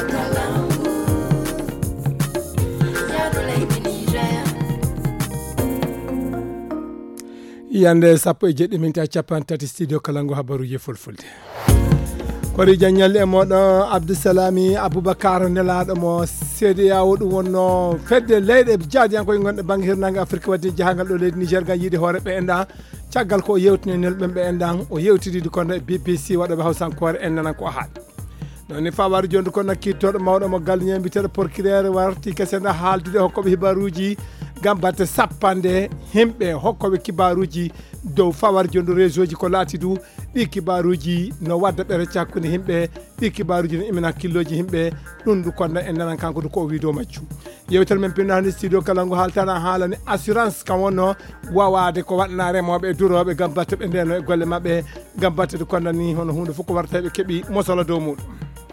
yande sappo e jeɗɗi minti capan tati studio Kalangu habaruji fulfulde kori jagnal e moɗo Abdousalami Aboubacar nelaɗo mo CEDEAO ɗum wonno fedde leyɗe jaadiyankoye gonɗe banggue hirnangue Afrique wadde jahangal ɗo leydi Niger gam yiide hoore ɓe enda caggal ko yewtini nelɓen ɓe endan o yewtidide kono e BBC waɗoɓe hawsankore endanan ko haali noni fawaru jonde kono kittoɗo mawɗo mo galñe mbiteɗo procureur warti kesenda haaldude hokkoɓe hibaruji gam batte sappande himɓe hokkoɓe kibaruji dow fawar jondu réseau ji ko laati du ɗi kibaruji no wadda ɓere cakkude himɓe ɗi kibaruji no imina killoji himɓe ɗum du konda en nanan kanko du ko wi dow majju yewtere men pinno hande studio Kalangu haaltana haalani assurance kam wonno wawade ko waɗna remoɓe e duroɓe gam batte ɓe ndeno e golle mabɓe gam batte de konda ni hono hunde fof ko warta ɓe keeɓi mosolo dow muɗum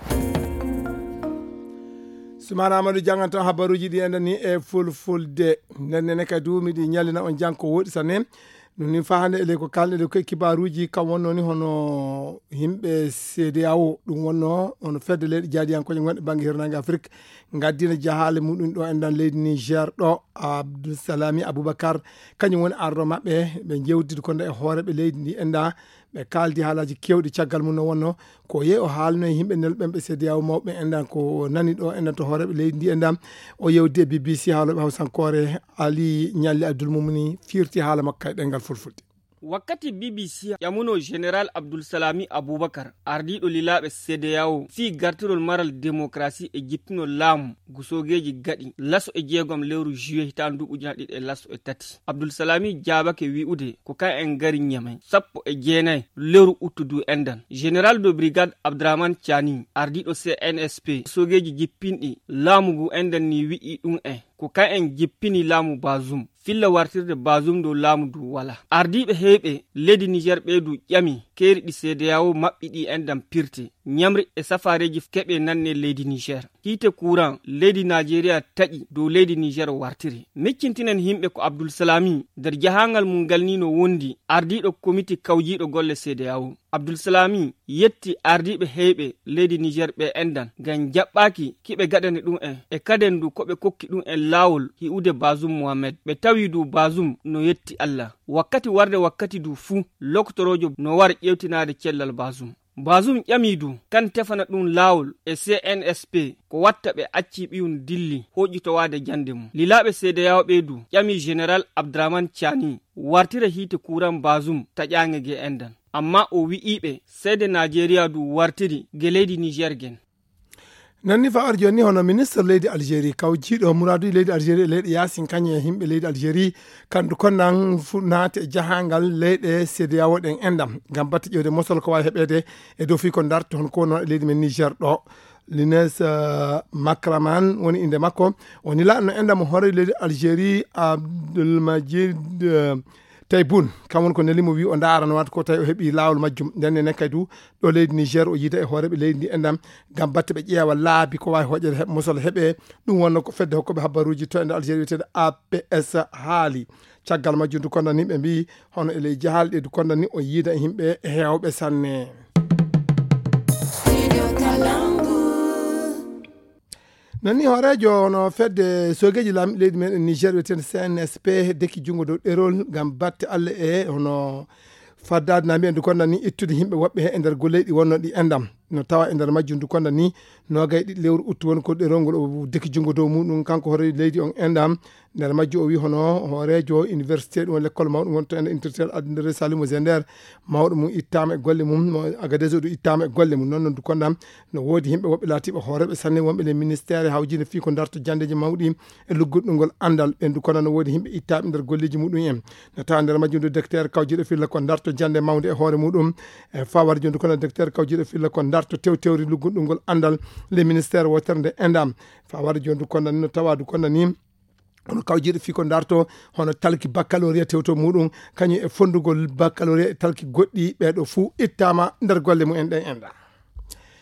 Soumana Amadou jangan tan habaruji ɗi enda ni e fulfulde nenne kay duumiɗi ñallina on jang ko woɗi sanne noni fa hande ele ko kalɗe ko kibaruji kam wonno ni hono himɓe CEDEAO ɗum wonno hono fedde leyɗe jaadiyankoje gonɗe banggue hirnangue Afrique gaddina jahale muɗum ɗo endan leydi Niger ɗo Abdousalami Aboubacar kañum woni arɗo mabɓe ɓe jewdide konde e hooreɓe leydi ndi enda ɓe kaldi haalaji kewɗi caggal mum no wonno ko yehi o haalno e yimɓe nelɓen ɓe CEDEAO mawɓe endan ko nani ɗo endan to hooreɓe leydi ndi endan o yewdi e BBC haaloɓe hawsankore Ali Ñalli Abdoul Mumni firti haala makka e ɗengal fulfulde wakkati BBC yamuno général Abdousalami Aboubacar ardiɗo lilaɓe CEDEAO fi gartirol maral démocratie e jippino laamu gusogeji gaɗi laso e jeegom lewru juillet hitan duɓu ujuna ɗiɗi e laso e tati Abdousalami jabake wi'ude ko kay en gari ñamay sappo e jeenayi lewru uttudu endan général de brigade Abdraman Tiani ardiɗo CNSP gusogeji jippinɗi laamu gu endan ni wi'i ɗum ko kay en jippini laamu Bazoum filla wartirde Bazoum do laamu du wala ardiɓe heeɓe leydi Niger ɓeydu ƴami keeri ɗi CEDEAO maɓɓiɗi endam pirte ñamri e safareji keɓe nanne leydi Niger hiite courant leydi Nigeria taƴi dow leydi Niger wartiri miccintinen himɓe ko Abdousalami nder jahangal mum galnino wondi ardiɗo comité kawjiɗo golle CEDEAO Abdousalami yetti ardiɓe heeɓe leydi Niger ɓe endan ngam jaɓɓaki kiɓe gaɗane ɗum e kaden du koɓe kokki ɗum lawol hi'ude Bazoum Mohamed ɓe tawi du Bazoum no yetti Allah wakkati warde wakkati du fuu loktorojo no war ƴewtinade cellal Bazoum ƴami du kan tefana ɗum lawol e CNSP ko watta ɓe acci ɓiyum dilli hoƴitowade jande mum lilaɓe CEDEAO ɓeydu ƴami général Abdraman Tiani wartira hiite courant Bazoum taƴange ge endan amma o wi'iɓe seede Nigeria du wartiri ge leydi Niger gen nanni fa arjo ni hono ministre leydi Algérie kawjiɗo Mouradou leydi Algérie leydi Yasin kañe e himɓe leydi Algérie kandu konnan naate jahangal leyɗe CEDEAO ɗen endam gam batte ƴewde mosol ko wawi heɓede e dow fi ko darto hon ko non leydi men Niger ɗo Lines Makraman woni inde makko woni laɗno endam hoore leydi Algérie Abdelmajid Tayboun kamon ko nelimo wi o darano wat ko tawi o heeɓi lawol majjum ndenne nekkay du ɗo leydi Niger o yiida e hooreɓe leydi ndi endam gam batte ɓe ƴeewa laabi ko wawi hoƴede heɓ mosol heeɓe ɗum wonno ko fedde hokkoɓe habaruji to ende Algérie wiyetede APS haali caggal majjum du kondani ɓe mbi hono ele jahal ɗe du kondani o yiida e himɓe hewɓe sanne nani horejo no fedde sogeji lamɗi leydi men Niger wiyetede CNSP dekki jungo dow ɗerol gam batte Allah e hono faddade na mbiyen du kondani ittude himɓe woɓɓe he e nder golleji wonno ɗi endam no tawa e nder majjum du kondani nogay ɗiɗi lewru uttu woni ko ɗerol ngol o dekki jungo dow muɗum kanko hoore leydi on endam nder majju o wi hono hoorejo université ɗum l'école mawɗum wonto ende intellectuel Adrien Salimou Zender mawɗo mum ittama e golle mum Agadez o ɗo ittama e golle mum noon du kondam no woodi himɓe woɓɓe laatiɓe hooreɓe sanne wonɓe le ministére hawjinde fi ko darto jandeji mawɗi e lugguɗɗu ngol andal ɓen du kono no woodi himɓe ittaɓe nder golleji muɗum en no tawa nder majjum du docteur kawjiɗo filla ko darto jande mawde e hoore muɗum e fawar joni du kono docteur kawjiɗo filla ko darto tewtewri lugguɗɗu ngol andal le ministére wotere nde endam fawar joni du kondani no tawa du kondani hono kawjiɗo fi ko darto hono talki baccalauréat tewto muɗum kañum e fondugol baccalauréat e talki goɗɗi ɓeɗo fuu ittama nder golle mumen ɗen enda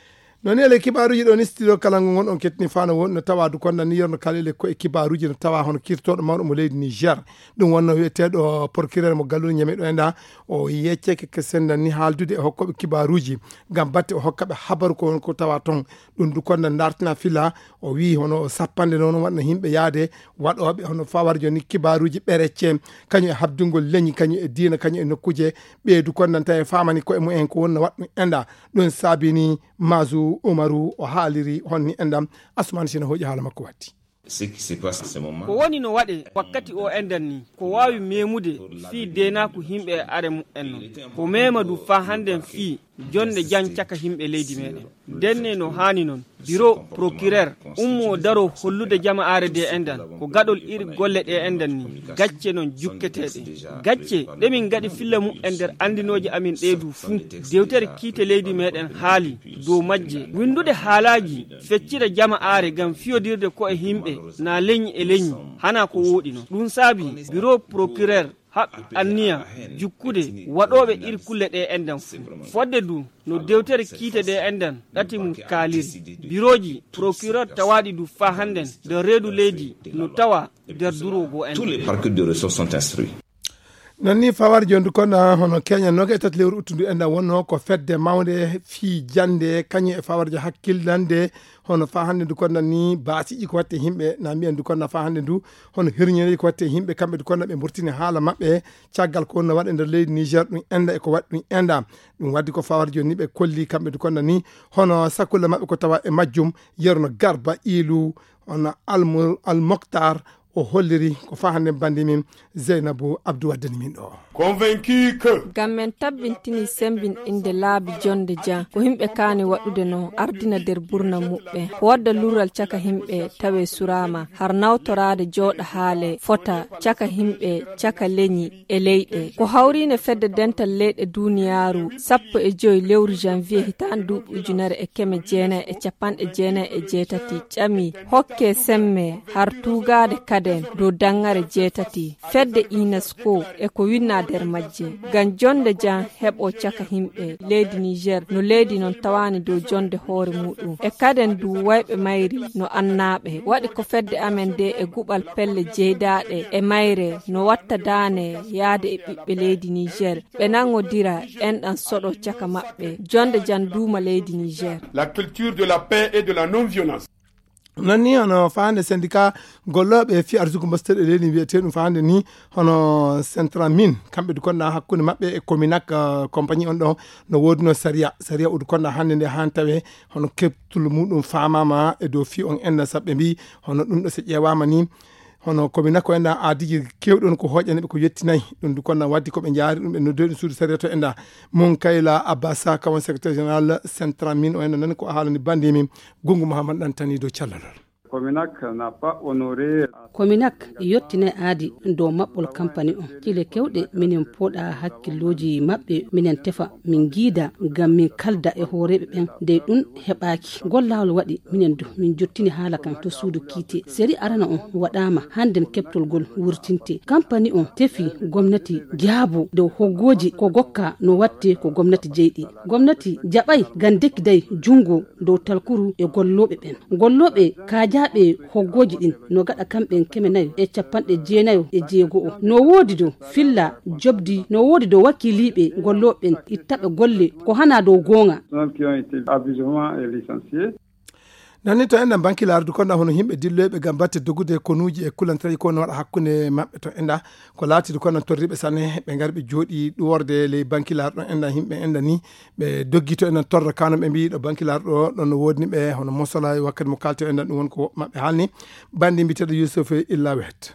non ele kibaruji ɗo ni studio kala ngo on ketni fano wonno tawa du konna ni yorno kalele ko e kibaruji no tawa hono kirtoɗo mawɗo mo leydi Niger ɗum wonno wiyeteɗo procureur mo galluɗo ñame ɗo enda o yecceke ke senda ni haaldude e hokkoɓe kibaruji gam batte o hokkaɓe habaru ko tawa ton ɗum du konna dartina fila o wi hono sappande noon wanno himɓe yaade waɗoɓe hono fawar joni kibaruji ɓerecce kañum e habdugol leñi kañum e diina kañum e nokkuje ɓeydu konnan tawi famani ko e mumen ko wonno waɗɗum enda ɗum saabini Mazu Umaru o haaliri honni endam Asmane Sina hoƴi haala makko watti ko woni no waɗe wakkati o endan ni ko wawi memude fi dena ko himɓe are mu en non ko mema du fa handen fi jonde jan caka himɓe leydi meɗen denne no hani non bureau procureur ummo daro hollude jama'are de endan ko gadol iri golle ɗe endan ni gacce non jukketeɗe gacce ɗemin gaɗi filla mu e nder andinoji amin ɗeedu fuu dewtere kiite leydi meɗen haali dow majje windude haalaji feccire jama'are gam fiyodirde ko e himɓe na leñi e leñi hana ko woɗi no ɗum saabi bureau procureur haɓɓi anniya jukkude waɗoɓe iri kulle ɗe endan fodde du no dewtere kiite ɗe endan ɗati mum kaaliri biroji procureur tawaɗi du fa hannden nder reedu leydi no tawa nder durogo en nonni fawar jondu kono hono Kenya noga e tati lewru uttudu enda wonno ko fedde mawde fi jande kañum e fawarjo hakkillande hono fa hande du konna ni baasiji ko watte himɓe na mbiyen du konna fa hande du hono hirñiri ko watte himɓe kamɓe du konna ɓe burtini haala mabɓe caggal ko wonno waɗe nder leydi Niger ɗum enda e ko waɗi ɗum enda ɗum waddi ko fawarjo ni ɓe kolli kamɓe du konna ni hono sakkulle mabɓe ko tawa e majjum yeruno Garba Ilu hono Al Mokhtar o holliri ko fa hande bandi min Zeynabou Abdou waddani min ɗo convaincu que gam men tabbintini sembin inde laabi jonde jan ko himɓe kaani waɗude no ardina nder burna muɓɓe ko wadda lural caka himɓe tawe surama har nawtorade jooɗa haale fota caka himɓe caka leñi e leyɗe ko hawrine fedde dental leyɗe duniyaru 15 lewru janvier hitande duuɓi ujunere e keme jeenayi e capanɗe jeenayi e jeetati ƴami hokke semme har tugade kaden dow dangare jeetati fedde UNESCO e ko winna nder majje gam jonde jan heɓo caka himɓe leydi Niger no leydi non tawani dow jonde hoore muɗum e kaden du wayɓe mayri no annaɓe waɗi ko fedde amen de e guɓal pelle jeydaɗe e mayre no watta dane yaade e ɓiɓɓe leydi Niger ɓe nangodira enɗan soɗo caka maɓɓe jonde jan duuma leydi Niger. La culture de la paix et de la non-violence. nonni hono fahande syndicat golloɓe fi arsugo mbasteɗe leydi wiyete ɗum fahande ni hono central min kamɓe du konna hakkude mabɓe e Cominac compagnie on ɗo no wodi no saria udu konna hande nde han tawe hono keptul muɗum famama e dow fi on enna sabɓe mbi hono ɗum ɗo so ƴewama ni hono Cominac ko enda aadiji kewɗon ko hoƴaneɓe ko yettinayi ɗum du konna waddi koɓe jaari ɗum ɓe noddoyi ɗum suudu saria to enda mon kayla Abbasa kawon secrétaire général central min o enda nani ko haalani bandimi Gungu Mahamad ɗantani dow callalol. Cominac n'a pas honoré. Cominac yottine aadi dow maɓɓol campagne on kile kewɗe minen poɗa hakkilloji maɓɓe minen tefa min giida ngam min kalda e hooreɓe ɓen nde ɗum heɓaki gollawol waɗi minen du min jottini haala kan to suudu kiite série arana on waɗama hannden keptolgol wurtinte campagne on tefi gomnati jaabu dow hoggoji ko gokka no watte ko gomnati jeyɗi gomnati jaɓay gam dekkiday jungo dow talkuru e golloɓe ɓen golloɓe kaajaɓe hoggoji ɗin no gaɗa kamɓe keme nayi e capanɗe jeenayo e jeegoo no woodi do filla jobdi no woodi do wakkiliɓe golloɓen ittaɓe golle ko hana dow gonga nanni to enda bankilar du konna hono himɓe dilloɓe gam batte dogude konuji e kulantaji ko no waɗa hakkude mabɓe to enda ko laati du konna torriɓe sanne ɓe gari ɓe jooɗi ɗuworde ley bankilar ɗo enda himɓe enda ni ɓe doggi to enda torra kano ɓe mbi ɗo bankilar ɗo ɗon no wodni ɓe hono mosola wakkati mo kalte enda ɗum won ko mabɓe haalni bandi mbiteɗo Youssouf Illa Wet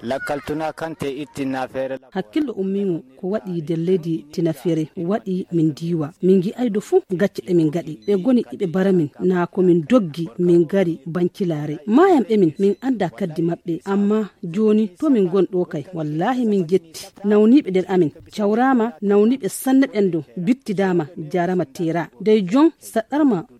hakkillo ummiŋo ko waɗi nder leydi tinafere waɗi min diwa min gi aydo fuu gacce ɗe min gaɗi ɓe goni iɓe bara min na ko min doggi min gari bankilare mayam ɓe min anda kaddi maɓɓe amma joni to min gon ɗo kay wallahi min jetti nawniɓe nder amin cawrama nawniɓe sanne ɓen do bittidama jarama tera dey jon saɗɗarma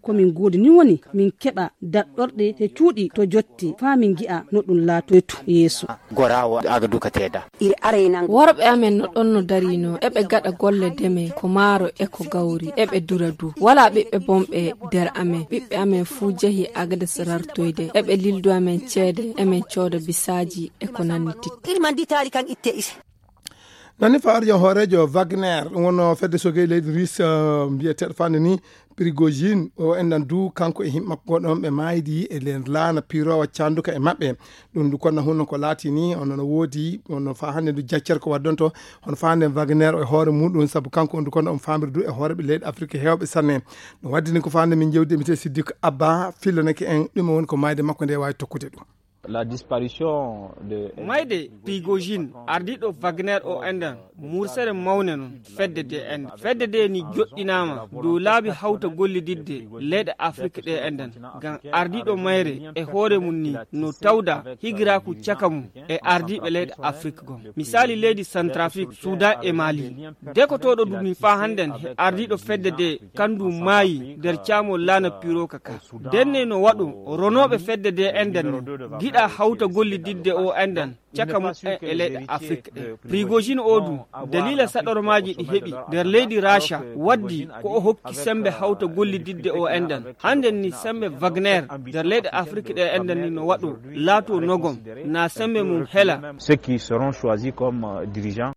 komin godi ni woni min keɓa daɗɗorɗe e cuuɗi to jotti fa min gi'a no ɗum laatoytu yeeso gorawo aga dukateda worɓe amen no ɗon no darino eɓe gaɗa golle deme ko maaro e ko gawri eɓe dura du wala ɓiɓɓe bomɓe nder amen ɓiɓɓe amen fuu jehi agade sarartoyde eɓe lildu amen ceede emen cooda bisaji e ko nanni titti nani fa arjan hoorejo Wagner wono fedde sogey leydi Russe mbiyeteɗo fande ni Prigojine o endan du kanko e himɓe makko ɗon ɓe maydi e len laana pirowa canduka e maɓɓe ɗum du kono hunno ko laati ni ono no woodi ono fa hande du jaccere ko waddonto hono fa hande Wagner e hoore muɗum saabu kanko on du kono on famirdu e hooreɓe leydi Afrique hewɓe sanne ɗum waddi ni ko fa hande min jewdi mite Siddique Abba fillanake en ɗum woni ko mayde makko nde wawi tokkude ɗum. La disparition de mayde Prigojine ardiɗo Wagner o endan mursere mawne non fedde de ni joɗɗinama dow laabi hawta gollididde leyɗe Afrique ɗe endan ngam ardiɗo mayre e hoore mum ni no tawda higiraku caka mum e ardiɓe leyɗe Afrique gon misali leydi Centrafrique Soudan e Mali de ko toɗo ɗum fa hannden ardiɗo fedde de kandu maayi nder caamol laana piro kaka denne no waɗu ronoɓe fedde de endan giɗa hawta gollididde o endan caka mum e leyɗe Afrique ɗe Prigojine o du dalila saɗormaji ɗi heɓi nder leydi Russia waddi ko o hokki sembe hawta gollididde o endan hannden ni sembe Wagner nder leyɗe Afrique ɗe endan ni no waɗo laato nogom na sembe mum hela ceux qui seront choisis comme dirigeants.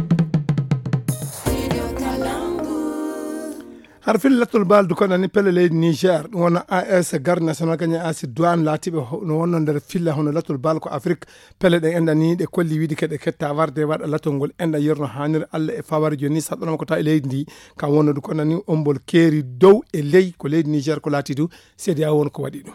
har fil lattol baldu kono ni pelle leydi Niger ɗum wona AS garde national kañum asi douane laatiɓe no wonno nder filla hono lattol bal ko Afrique pelle ɗen enda ni ɗe kolli wiide keɗe ketta warde waɗa lattol ngol enda yerno hannire Allah e faware joni saɗɗonoma ko taw e leydi ndi kam wonnodu kono ni ombol keeri dow e ley ko leydi Niger ko laati du CEDEAO won ko waɗi ɗum.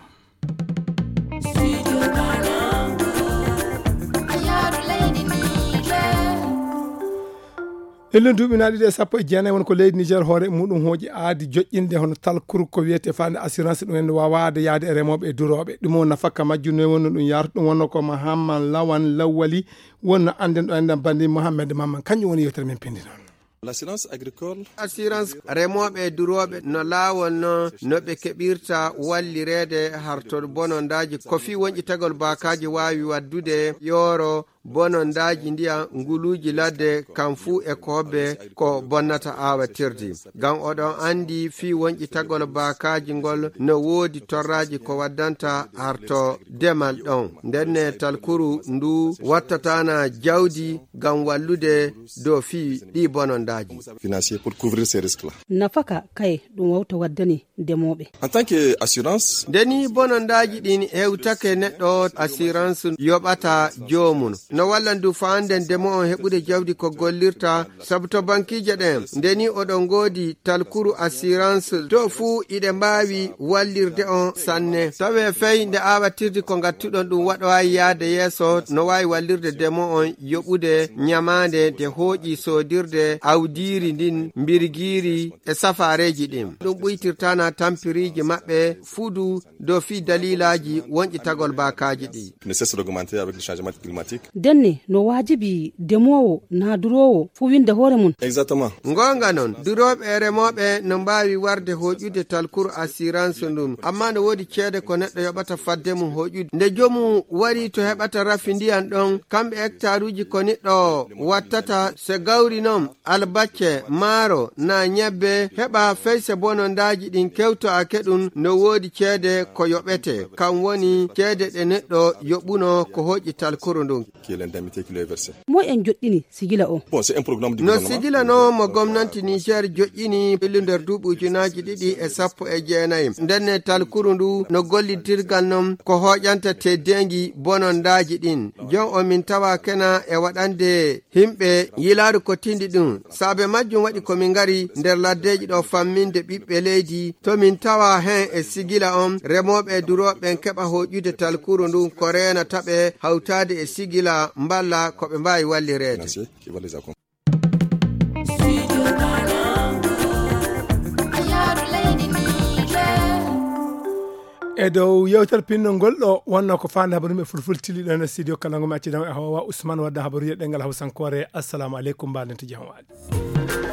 ellen duuɓinaɗi ɗe 19 won ko leydi Niger hoore muɗum hooƴi aadi joƴƴinde hono talkuru ko wiyete fande assurance ɗum en wawade yaade e remoɓe e duroɓe ɗum won nafakka majjum no wonno ɗum yarta ɗum wonno ko Mahamman Lawan Lawali wonno anden ɗo enden bandi Mohamed Mamman kañum woni yewtere men pindi noon. L'assurance agricole assurance remoɓe duroɓe no laawol no ɓe keɓirta wallirede hartol bonondaji ko fi wonƴi tagol bakaji wawi waddude yoro bonondaji ndiya nguluji ladde kam fuu e koɓe ko bonnata awatirdi gam oɗon andi fi wonƴi tagol bakaji ngol no woodi torraji ko waddanta harto demal ɗon ndenne talkuru ndu wattatana jawdi gam wallude dow fi ɗi bonondaji financier pour couvrir ces risques là. Nafaka kay ɗum wawta waddani demoɓe. En tant que assurance deni bonondaji ɗin hewtake neɗɗo assurance yoɓata jomum no wallandu fanden demo on heɓude jawdi ko gollirta sabu to bankije ɗen ndeni oɗon godi talkuru assurance to fuu iɗe mbawi wallirde on sanne tawe fey nde awatirdi ko gattuɗon ɗum waɗowawi yaade yeeso no wawi wallirde demo on yoɓude nyamande de hooƴi sodirde awdiri ndin mbirgiri e safareji ɗin ɗum ɓuytirtana tampiriji maɓɓe fuudu dow fi dalilaji wonƴi tagol bakaji ɗi ne cesse d'augmenter avec le changement climatique. Denne no wajibi demowo na durowo fu winde hoore mun. Exactement. Ngonga non duroɓe e remoɓe no mbawi warde hoƴude talkuru assurance ndum amma no woodi ceede ko neɗɗo yoɓata fadde mum hoƴude nde jomum wari to heɓata rafi ndiyan ɗon kamɓe hectare uji ko niɗɗo wattata se gawri noon albacce maaro na ñebbe heɓa feyse bonondaji ɗin kewtoake ɗum no woodi ceede ko yoɓete kam woni ceede ɗe neɗɗo yoɓuno ko hoƴi talkuru ndun mo en joɗɗini sigila o no sigila no mo gomnanti Niger joƴƴini ɓillu nder duuɓi ujunaji 2019 ndenne talkuru ndu no gollidirgal non ko hoƴanta teddengi bonondaji ɗin jon o min tawa kena e waɗande himɓe yilaru ko tindi ɗum saabe majjum waɗi komin ngari nder laddeji ɗo famminde ɓiɓɓe leydi to min tawa hen e sigila on remoɓe duroɓen keɓa hoƴude talkuru ndu ko renataɓe hawtade e sigila mballa ko ɓe mbawi wallirede. e dow yewtere pinnol ngol ɗo wonno ko fande habaru me fulful tiliɗo no studio kalango mi accidama e hawa Ousmane wadda habaru ye ɗengal hawsankore assalamu aleykum mbaɗen to jam waali